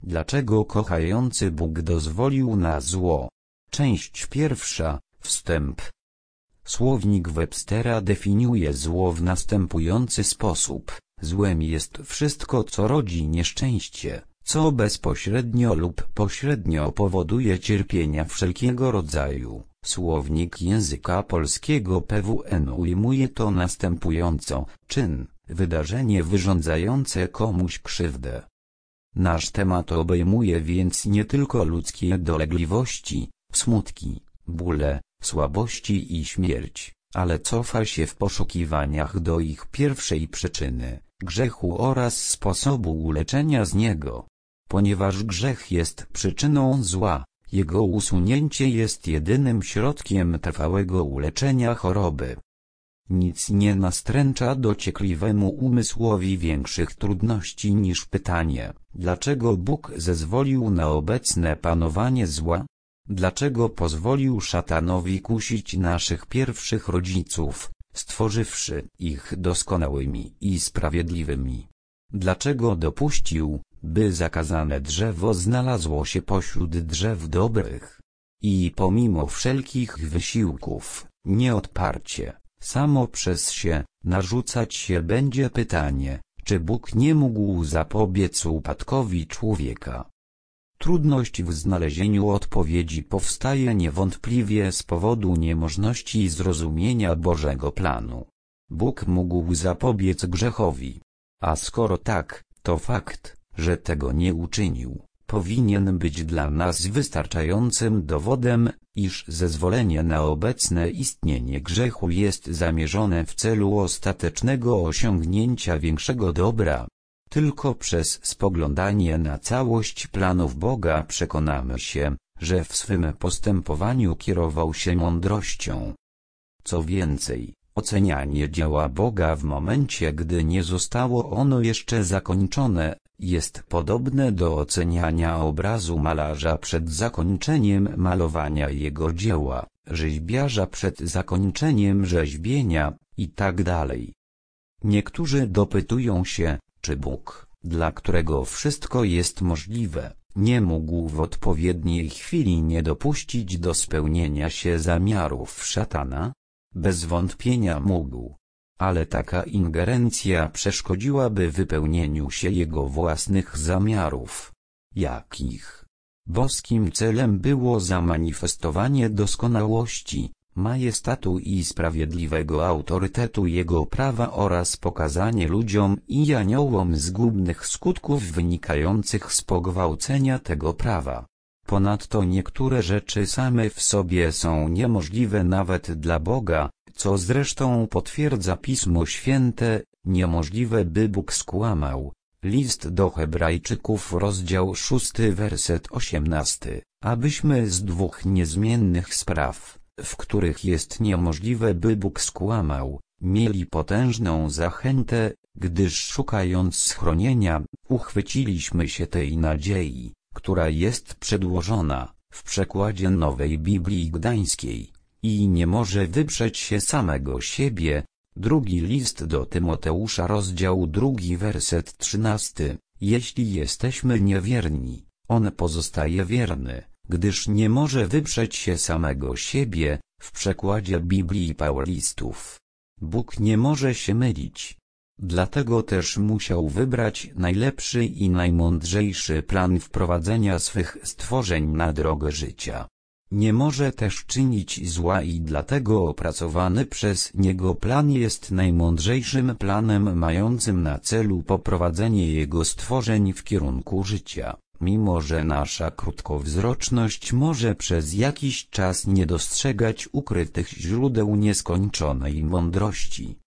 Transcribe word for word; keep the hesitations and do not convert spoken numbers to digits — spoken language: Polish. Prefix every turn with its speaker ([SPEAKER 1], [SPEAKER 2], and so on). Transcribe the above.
[SPEAKER 1] Dlaczego kochający Bóg dozwolił na zło? Część pierwsza. Wstęp. Słownik Webstera definiuje zło w następujący sposób. Złem jest wszystko, co rodzi nieszczęście, co bezpośrednio lub pośrednio powoduje cierpienia wszelkiego rodzaju. Słownik języka polskiego P W N ujmuje to następująco: czyn, wydarzenie wyrządzające komuś krzywdę. Nasz temat obejmuje więc nie tylko ludzkie dolegliwości, smutki, bóle, słabości i śmierć, ale cofa się w poszukiwaniach do ich pierwszej przyczyny, grzechu oraz sposobu uleczenia z niego. Ponieważ grzech jest przyczyną zła, jego usunięcie jest jedynym środkiem trwałego uleczenia choroby. Nic nie nastręcza dociekliwemu umysłowi większych trudności niż pytanie, dlaczego Bóg zezwolił na obecne panowanie zła? Dlaczego pozwolił szatanowi kusić naszych pierwszych rodziców, stworzywszy ich doskonałymi i sprawiedliwymi? Dlaczego dopuścił, by zakazane drzewo znalazło się pośród drzew dobrych? I pomimo wszelkich wysiłków, nieodparcie, samo przez się, narzucać się będzie pytanie, czy Bóg nie mógł zapobiec upadkowi człowieka? Trudność w znalezieniu odpowiedzi powstaje niewątpliwie z powodu niemożności zrozumienia Bożego planu. Bóg mógł zapobiec grzechowi. A skoro tak, to fakt, że tego nie uczynił, powinien być dla nas wystarczającym dowodem, iż zezwolenie na obecne istnienie grzechu jest zamierzone w celu ostatecznego osiągnięcia większego dobra. Tylko przez spoglądanie na całość planów Boga przekonamy się, że w swym postępowaniu kierował się mądrością. Co więcej, ocenianie dzieła Boga w momencie, gdy nie zostało ono jeszcze zakończone, jest podobne do oceniania obrazu malarza przed zakończeniem malowania jego dzieła, rzeźbiarza przed zakończeniem rzeźbienia, itd. Niektórzy dopytują się, czy Bóg, dla którego wszystko jest możliwe, nie mógł w odpowiedniej chwili nie dopuścić do spełnienia się zamiarów szatana? Bez wątpienia mógł. Ale taka ingerencja przeszkodziłaby wypełnieniu się jego własnych zamiarów. Jakich? Boskim celem było zamanifestowanie doskonałości, majestatu i sprawiedliwego autorytetu jego prawa oraz pokazanie ludziom i aniołom zgubnych skutków wynikających z pogwałcenia tego prawa. Ponadto niektóre rzeczy same w sobie są niemożliwe nawet dla Boga, co zresztą potwierdza Pismo Święte, niemożliwe by Bóg skłamał. List do Hebrajczyków rozdział szósty werset osiemnasty, abyśmy z dwóch niezmiennych spraw, w których jest niemożliwe by Bóg skłamał, mieli potężną zachętę, gdyż szukając schronienia, uchwyciliśmy się tej nadziei, która jest przedłożona, w przekładzie Nowej Biblii Gdańskiej, i nie może wyprzeć się samego siebie. Drugi list do Tymoteusza rozdział drugi werset trzynasty, jeśli jesteśmy niewierni, on pozostaje wierny, gdyż nie może wyprzeć się samego siebie, w przekładzie Biblii Paulistów. Bóg nie może się mylić. Dlatego też musiał wybrać najlepszy i najmądrzejszy plan wprowadzenia swych stworzeń na drogę życia. Nie może też czynić zła i dlatego opracowany przez niego plan jest najmądrzejszym planem mającym na celu poprowadzenie jego stworzeń w kierunku życia, mimo że nasza krótkowzroczność może przez jakiś czas nie dostrzegać ukrytych źródeł nieskończonej mądrości.